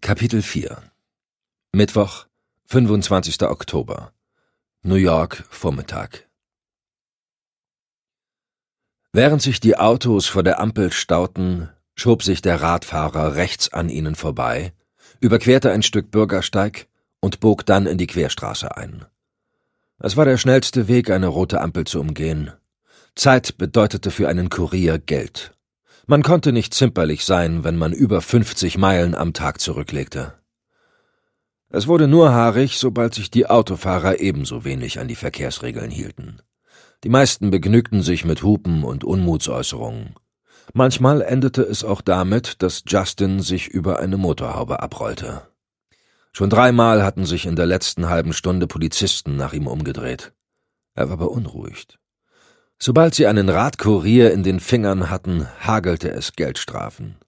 Kapitel 4 Mittwoch, 25. Oktober. New York, Vormittag. Während sich die Autos vor der Ampel stauten, schob sich der Radfahrer rechts an ihnen vorbei, überquerte ein Stück Bürgersteig und bog dann in die Querstraße ein. Es war der schnellste Weg, eine rote Ampel zu umgehen. Zeit bedeutete für einen Kurier Geld. Man konnte nicht zimperlich sein, wenn man über 50 Meilen am Tag zurücklegte. Es wurde nur haarig, sobald sich die Autofahrer ebenso wenig an die Verkehrsregeln hielten. Die meisten begnügten sich mit Hupen und Unmutsäußerungen. Manchmal endete es auch damit, dass Justin sich über eine Motorhaube abrollte. Schon 3-mal hatten sich in der letzten halben Stunde Polizisten nach ihm umgedreht. Er war beunruhigt. Sobald sie einen Radkurier in den Fingern hatten, hagelte es Geldstrafen.